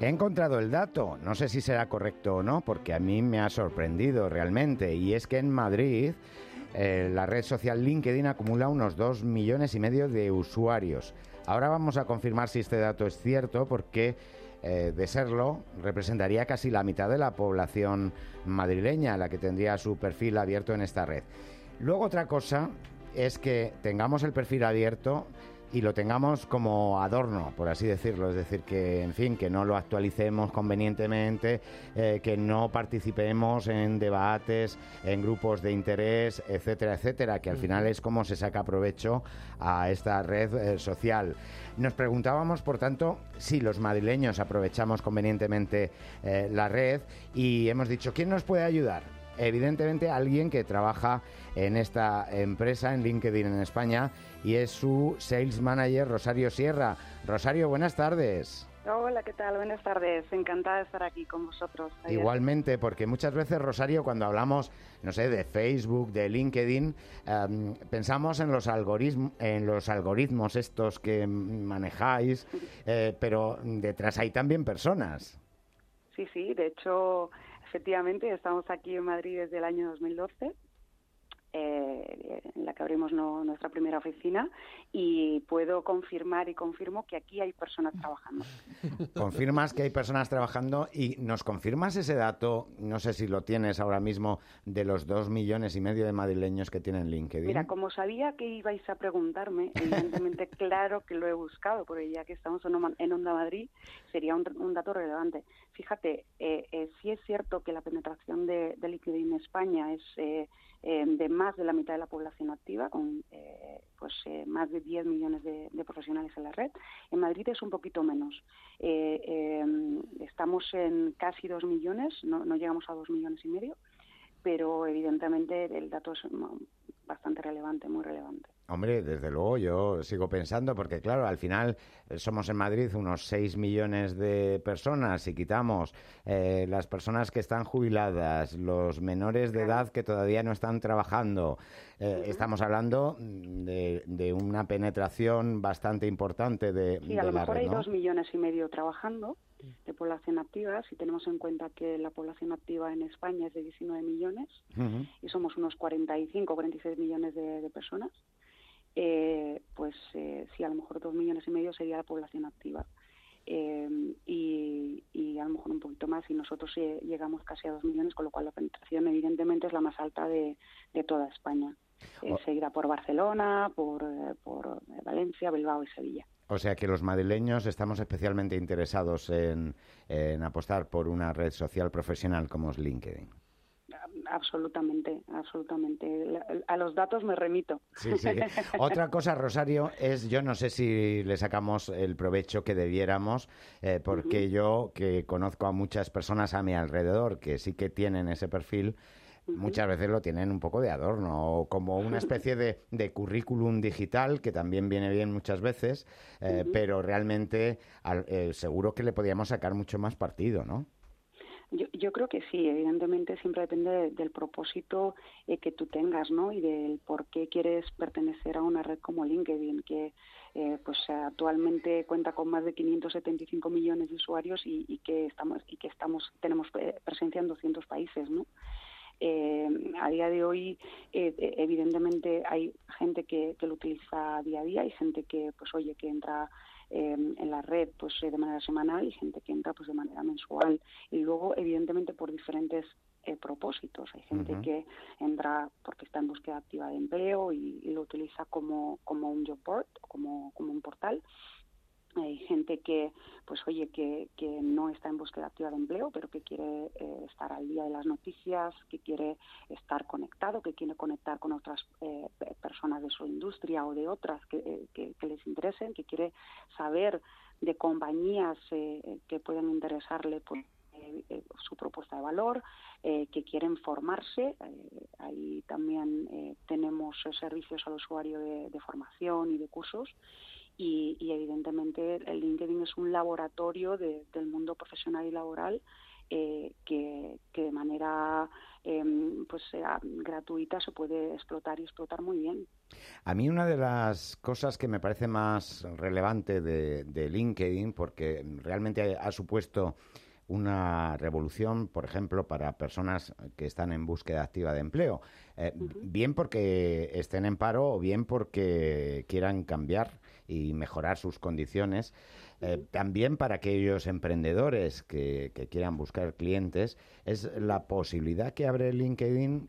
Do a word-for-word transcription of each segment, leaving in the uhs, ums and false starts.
He encontrado el dato, no sé si será correcto o no, porque a mí me ha sorprendido realmente, y es que en Madrid eh, la red social LinkedIn acumula unos dos millones y medio de usuarios. Ahora vamos a confirmar si este dato es cierto, porque eh, de serlo representaría casi la mitad de la población madrileña la que tendría su perfil abierto en esta red. Luego otra cosa es que tengamos el perfil abierto y lo tengamos como adorno, por así decirlo, es decir, que, en fin, que no lo actualicemos convenientemente, eh, que no participemos en debates, en grupos de interés, etcétera, etcétera, que al final es como se saca provecho a esta red eh, social. Nos preguntábamos, por tanto, si los madrileños aprovechamos convenientemente eh, la red, y hemos dicho, ¿quién nos puede ayudar? Evidentemente alguien que trabaja en esta empresa, en LinkedIn en España, y es su Sales Manager, Rosario Sierra. Rosario, buenas tardes. Hola, ¿qué tal? Buenas tardes. Encantada de estar aquí con vosotros. Ayer. Igualmente, porque muchas veces, Rosario, cuando hablamos, no sé, de Facebook, de LinkedIn, um, pensamos en los algoritmos, en los algoritmos estos que manejáis, eh, pero detrás hay también personas. Sí, sí. De hecho, efectivamente, estamos aquí en Madrid desde el año dos mil doce. Eh, en la que abrimos no, nuestra primera oficina, y puedo confirmar y confirmo que aquí hay personas trabajando. Confirmas que hay personas trabajando y nos confirmas ese dato, no sé si lo tienes ahora mismo, de los dos millones y medio de madrileños que tienen LinkedIn. Mira, como sabía que ibais a preguntarme, evidentemente claro que lo he buscado, porque ya que estamos en Onda Madrid, sería un, un dato relevante. Fíjate, eh, eh, sí es cierto que la penetración de, de LinkedIn en España es eh, eh, de más de la mitad de la población activa, con eh, pues eh, más de diez millones de, de profesionales en la red. En Madrid es un poquito menos. Eh, eh, estamos en casi dos millones, no, no llegamos a dos millones y medio, pero evidentemente el dato es bastante relevante, muy relevante. Hombre, desde luego yo sigo pensando, porque claro, al final somos en Madrid unos seis millones de personas, si quitamos eh, las personas que están jubiladas, los menores de edad que todavía no están trabajando, eh, uh-huh. estamos hablando de, de una penetración bastante importante de, sí, de a lo la mejor red, hay ¿no? dos millones y medio trabajando de población activa, si tenemos en cuenta que la población activa en España es de diecinueve millones uh-huh. y somos unos cuarenta y cinco, cuarenta y seis millones de, de personas. Eh, pues eh, sí, a lo mejor dos millones y medio sería la población activa, eh, y, y a lo mejor un poquito más, y nosotros eh, llegamos casi a dos millones, con lo cual la penetración evidentemente es la más alta de, de toda España, eh, oh. seguida por Barcelona, por, eh, por Valencia, Bilbao y Sevilla. O sea que los madrileños estamos especialmente interesados en, en apostar por una red social profesional como es LinkedIn. Absolutamente, absolutamente. A los datos me remito. Sí, sí. Otra cosa, Rosario, es, yo no sé si le sacamos el provecho que debiéramos, eh, porque uh-huh. yo, que conozco a muchas personas a mi alrededor que sí que tienen ese perfil, uh-huh. muchas veces lo tienen un poco de adorno, o como una especie de, de currículum digital, que también viene bien muchas veces, eh, uh-huh. pero realmente al, eh, seguro que le podíamos sacar mucho más partido, ¿no? Yo, yo creo que sí, evidentemente siempre depende de, del propósito eh, que tú tengas, ¿no? Y del por qué quieres pertenecer a una red como LinkedIn, que eh, pues actualmente cuenta con más de quinientos setenta y cinco millones de usuarios y, y que estamos y que estamos tenemos presencia en doscientos países, ¿no? Eh, a día de hoy, eh, evidentemente hay gente que, que lo utiliza día a día, hay gente que, pues oye, que entra eh, en la red pues de manera semanal, y gente que entra pues de manera mensual, y luego evidentemente por diferentes eh, propósitos. Hay gente uh-huh. que entra porque está en búsqueda activa de empleo y, y lo utiliza como, como un job board, como, como un portal. Hay gente que, pues oye, que, que no está en búsqueda activa de empleo, pero que quiere eh, estar al día de las noticias, que quiere estar conectado, que quiere conectar con otras eh, personas de su industria o de otras que, eh, que, que les interesen, que quiere saber de compañías eh, que puedan interesarle pues, eh, eh, su propuesta de valor, eh, que quieren formarse. Eh, ahí también eh, tenemos servicios al usuario de, de formación y de cursos. Y, y evidentemente el LinkedIn es un laboratorio de, del mundo profesional y laboral eh, que, que de manera eh, pues sea gratuita se puede explotar y explotar muy bien. A mí una de las cosas que me parece más relevante de, de LinkedIn, porque realmente ha, ha supuesto una revolución, por ejemplo, para personas que están en búsqueda activa de empleo, eh, Uh-huh. bien porque estén en paro o bien porque quieran cambiar y mejorar sus condiciones, eh, uh-huh. También para aquellos emprendedores que, que quieran buscar clientes, es la posibilidad que abre LinkedIn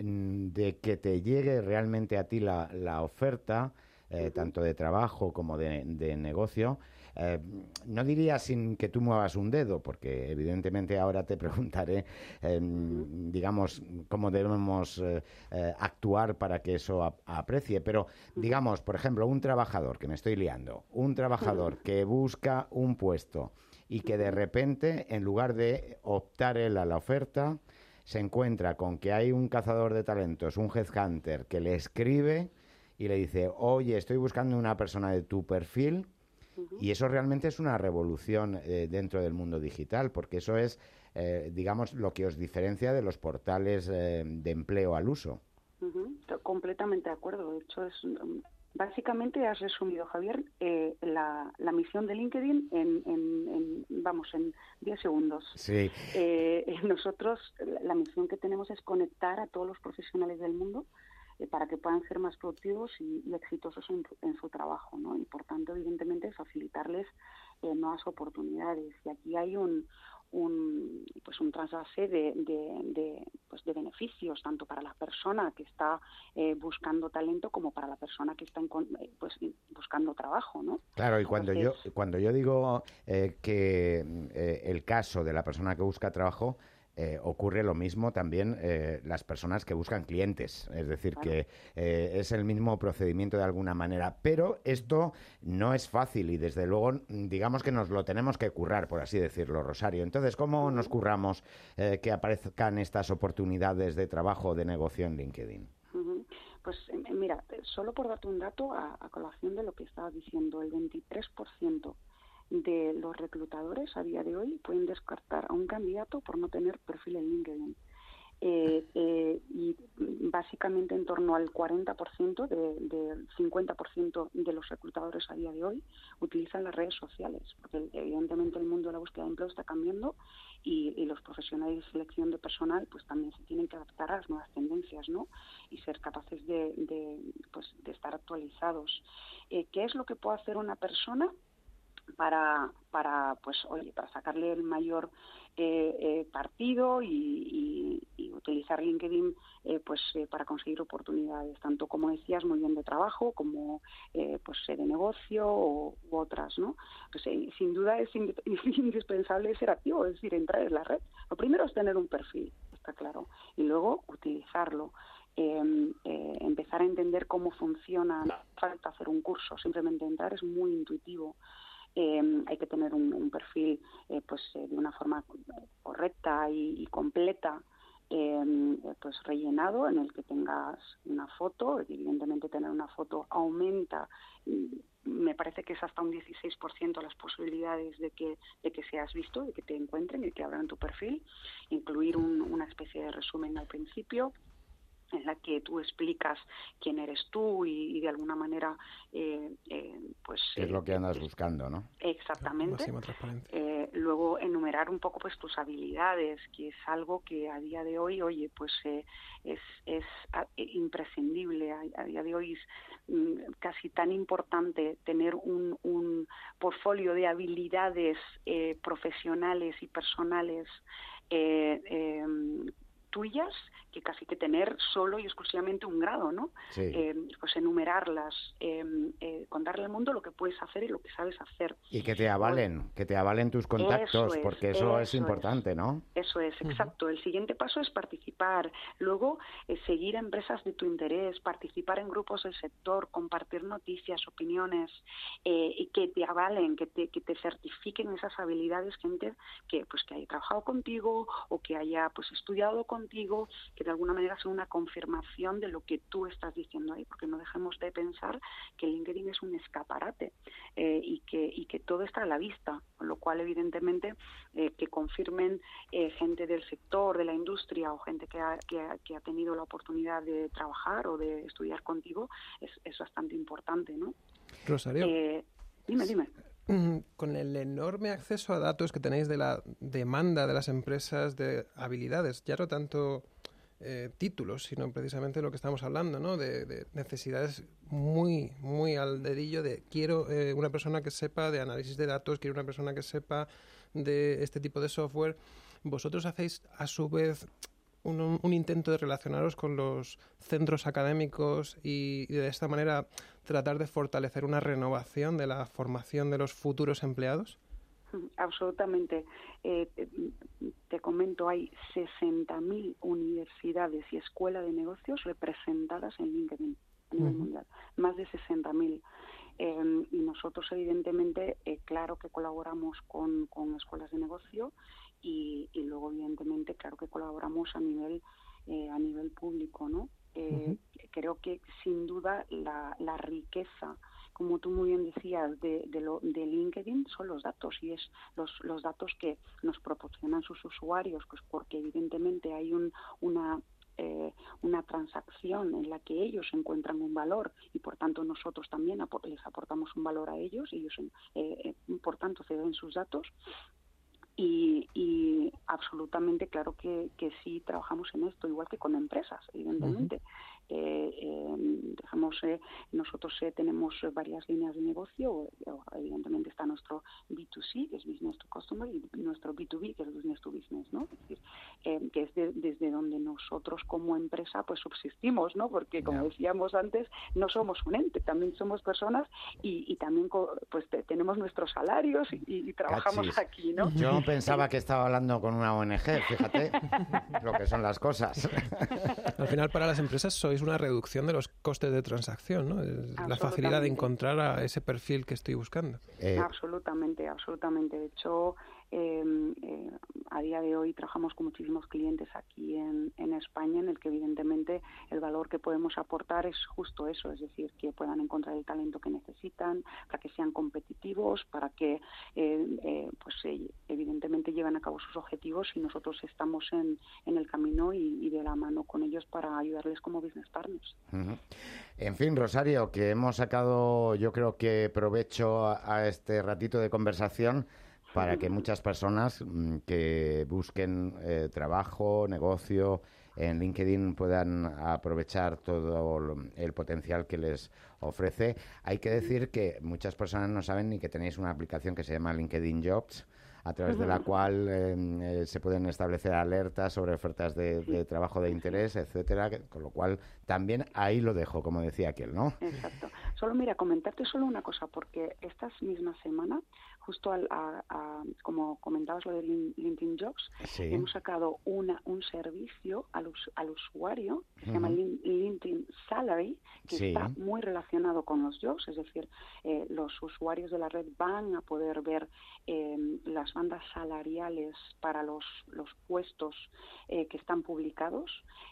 de que te llegue realmente a ti la, la oferta, eh, uh-huh. tanto de trabajo como de, de negocio. Eh, no diría sin que tú muevas un dedo, porque evidentemente ahora te preguntaré, eh, uh-huh. digamos, cómo debemos eh, eh, actuar para que eso ap- aprecie. Pero, uh-huh. digamos, por ejemplo, un trabajador, que me estoy liando, un trabajador uh-huh. que busca un puesto y que de repente, en lugar de optar él a la oferta, se encuentra con que hay un cazador de talentos, un headhunter, que le escribe y le dice, oye, estoy buscando una persona de tu perfil. Uh-huh. Y eso realmente es una revolución eh, dentro del mundo digital, porque eso es, eh, digamos, lo que os diferencia de los portales eh, de empleo al uso. Uh-huh. Completamente de acuerdo. De hecho, es... Básicamente has resumido, Javier, eh, la, la misión de LinkedIn en, en, en vamos, en diez segundos. Sí. Eh, nosotros, la misión que tenemos es conectar a todos los profesionales del mundo eh, para que puedan ser más productivos y, y exitosos en, en su trabajo, ¿no? Y, por tanto, evidentemente, facilitarles eh, nuevas oportunidades. Y aquí hay un... un pues un trasvase de, de, de, pues de beneficios tanto para la persona que está eh, buscando talento como para la persona que está en, pues buscando trabajo, ¿no? Claro, y cuando Entonces, yo cuando yo digo eh, que eh, el caso de la persona que busca trabajo, Eh, ocurre lo mismo también eh, las personas que buscan clientes, es decir, claro. que eh, es el mismo procedimiento de alguna manera, pero esto no es fácil y desde luego digamos que nos lo tenemos que currar, por así decirlo, Rosario. Entonces, ¿cómo uh-huh. nos curramos eh, que aparezcan estas oportunidades de trabajo o de negocio en LinkedIn? Uh-huh. Pues mira, solo por darte un dato a, a colación de lo que estabas diciendo, el veintitrés por ciento de los reclutadores a día de hoy pueden descartar a un candidato por no tener perfil en LinkedIn. Eh, eh, y básicamente en torno al cuarenta por ciento, de, del cincuenta por ciento de los reclutadores a día de hoy utilizan las redes sociales, porque evidentemente el mundo de la búsqueda de empleo está cambiando y, y los profesionales de selección de personal pues también se tienen que adaptar a las nuevas tendencias, ¿no? Y ser capaces de, de, pues, de estar actualizados. Eh, ¿Qué es lo que puede hacer una persona para para pues oye para sacarle el mayor eh, eh, partido y, y, y utilizar LinkedIn eh, pues eh, para conseguir oportunidades tanto, como decías, muy bien de trabajo como eh, pues de negocio o, u otras, ¿no? Pues eh, sin duda es ind- indispensable ser activo, es decir, entrar en la red. Lo primero es tener un perfil, está claro, y luego utilizarlo. Eh, eh, empezar a entender cómo funciona, no hace falta hacer un curso, simplemente entrar es muy intuitivo. Eh, hay que tener un, un perfil eh, pues eh, de una forma correcta y, y completa, eh, pues rellenado, en el que tengas una foto. Evidentemente tener una foto aumenta, me parece que es hasta un dieciséis por ciento las posibilidades de que de que seas visto, de que te encuentren y que abran tu perfil. Incluir un, una especie de resumen al principio, en la que tú explicas quién eres tú y, y de alguna manera eh, eh, pues ¿Qué es lo que eh, andas eh, buscando, no? Exactamente. Máxima transparencia. Eh, luego enumerar un poco pues tus habilidades, que es algo que a día de hoy, oye, pues eh, es, es a, imprescindible. A, a día de hoy es mm, casi tan importante tener un, un portfolio de habilidades eh, profesionales y personales eh, eh, tuyas, que casi que tener solo y exclusivamente un grado, ¿no? Sí. Eh, pues enumerarlas, eh, eh, contarle al mundo lo que puedes hacer y lo que sabes hacer. Y que te avalen, o, que te avalen tus contactos, eso es, porque eso, eso es importante, es, ¿no? Eso es, exacto. Uh-huh. El siguiente paso es participar, luego eh, seguir empresas de tu interés, participar en grupos del sector, compartir noticias, opiniones, eh, y que te avalen, que te, que te certifiquen esas habilidades, gente que pues que haya trabajado contigo o que haya pues estudiado contigo, que que de alguna manera son una confirmación de lo que tú estás diciendo ahí, porque no dejemos de pensar que LinkedIn es un escaparate eh, y, que, y que todo está a la vista, con lo cual evidentemente eh, que confirmen eh, gente del sector, de la industria o gente que ha, que, ha, que ha tenido la oportunidad de trabajar o de estudiar contigo es, es bastante importante, ¿no? Rosario. Eh, dime, dime. Con el enorme acceso a datos que tenéis de la demanda de las empresas de habilidades, ya no tanto eh, títulos, sino precisamente lo que estamos hablando, ¿no? De, de necesidades muy, muy al dedillo de quiero eh, una persona que sepa de análisis de datos, quiero una persona que sepa de este tipo de software. Vosotros hacéis a su vez un, un intento de relacionaros con los centros académicos y, y de esta manera tratar de fortalecer una renovación de la formación de los futuros empleados. Absolutamente. Eh, te, te comento, hay sesenta mil universidades y escuelas de negocios representadas en LinkedIn a nivel uh-huh. mundial, más de sesenta mil. Eh, y nosotros, evidentemente, eh, claro que colaboramos con, con escuelas de negocio y, y luego, evidentemente, claro que colaboramos a nivel eh, a nivel público, ¿no? Eh, uh-huh. Creo que, sin duda, la, la riqueza, como tú muy bien decías, de, de, lo, de LinkedIn son los datos, y es los, los datos que nos proporcionan sus usuarios, pues porque evidentemente hay un, una, eh, una transacción en la que ellos encuentran un valor y por tanto nosotros también apor- les aportamos un valor a ellos, ellos eh, eh, por tanto ceden sus datos. Y, y absolutamente claro que, que sí trabajamos en esto, igual que con empresas, evidentemente. Uh-huh. Eh, eh, dejamos, eh, nosotros eh, tenemos varias líneas de negocio, evidentemente está nuestro B dos C, que es Business to Customer, y nuestro B dos B, que es Business to Business, ¿no? Es decir, eh, que es de, desde donde nosotros como empresa pues subsistimos, ¿no? Porque como decíamos antes, no somos un ente, también somos personas y, y también pues te, tenemos nuestros salarios y, y trabajamos Cachis. aquí, ¿no? Yo pensaba que estaba hablando con una O N G, fíjate lo que son las cosas. Al final, para las empresas sois una reducción de los costes de transacción, ¿no? La facilidad de encontrar a ese perfil que estoy buscando. Eh... Absolutamente, absolutamente. De hecho, eh, eh, a día de hoy trabajamos con muchísimos clientes aquí en, en España, en el que evidentemente el valor que podemos aportar es justo eso, es decir, que puedan encontrar el talento que necesitan, para que sean competitivos, para que eh, eh, pues eh, evidentemente lleven a cabo sus objetivos, y nosotros estamos en, en el camino y, y de la mano con ellos para ayudarles como business partners. Uh-huh. En fin, Rosario, que hemos sacado yo creo que provecho a, a este ratito de conversación para que muchas personas mmm, que busquen eh, trabajo, negocio en LinkedIn puedan aprovechar todo el potencial que les ofrece. Hay que decir que muchas personas no saben ni que tenéis una aplicación que se llama LinkedIn Jobs, a través de la cual eh, eh, se pueden establecer alertas sobre ofertas de, de trabajo de interés, etcétera, con lo cual también ahí lo dejo, como decía aquel, ¿no? Exacto. Solo mira, comentarte solo una cosa, porque estas mismas semanas, justo al, a, a, como comentabas lo de LinkedIn Jobs, sí. hemos sacado una, un servicio al, us, al usuario que uh-huh. se llama LinkedIn Salary, que sí. está muy relacionado con los jobs, es decir, eh, los usuarios de la red van a poder ver eh, las bandas salariales para los, los puestos eh, que están publicados.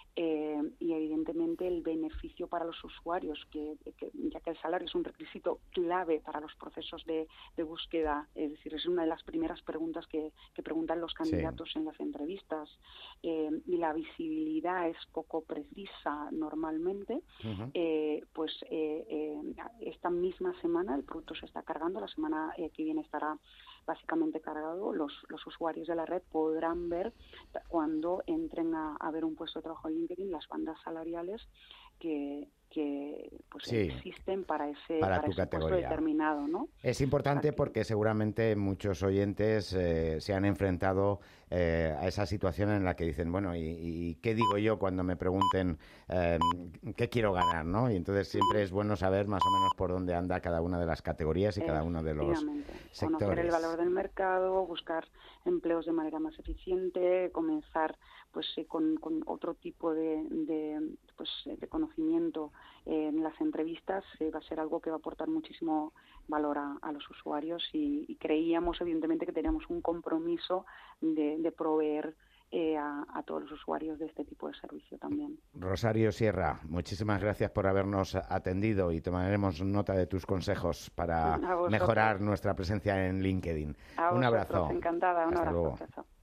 Eh, y evidentemente el beneficio para los usuarios, que, que ya que el salario es un requisito clave para los procesos de, de búsqueda, es decir, es una de las primeras preguntas que, que preguntan los candidatos sí. en las entrevistas, eh, y la visibilidad es poco precisa normalmente, uh-huh. eh, pues eh, eh, esta misma semana el producto se está cargando, la semana eh, que viene estará básicamente cargado, los, los usuarios de la red podrán ver cuando entren a, a ver un puesto de trabajo en LinkedIn las bandas salariales que, que pues sí, existen para ese, para para tu ese categoría. puesto determinado, ¿no? Es importante porque seguramente muchos oyentes eh, se han enfrentado eh, a esa situación en la que dicen, bueno, ¿y, y qué digo yo cuando me pregunten eh, qué quiero ganar, ¿no? Y entonces siempre es bueno saber más o menos por dónde anda cada una de las categorías y cada uno de los sectores. Conocer el valor del mercado, buscar empleos de manera más eficiente, comenzar pues eh, con, con otro tipo de, de pues de conocimiento eh, en las entrevistas, eh, va a ser algo que va a aportar muchísimo valor a, a los usuarios, y, y creíamos evidentemente que teníamos un compromiso de, de proveer eh, a, a, todos los usuarios de este tipo de servicio también. Rosario Sierra, muchísimas gracias por habernos atendido y tomaremos nota de tus consejos para mejorar nuestra presencia en LinkedIn. A un vosotros, abrazo. Encantada, un Hasta abrazo. luego. Chao, chao.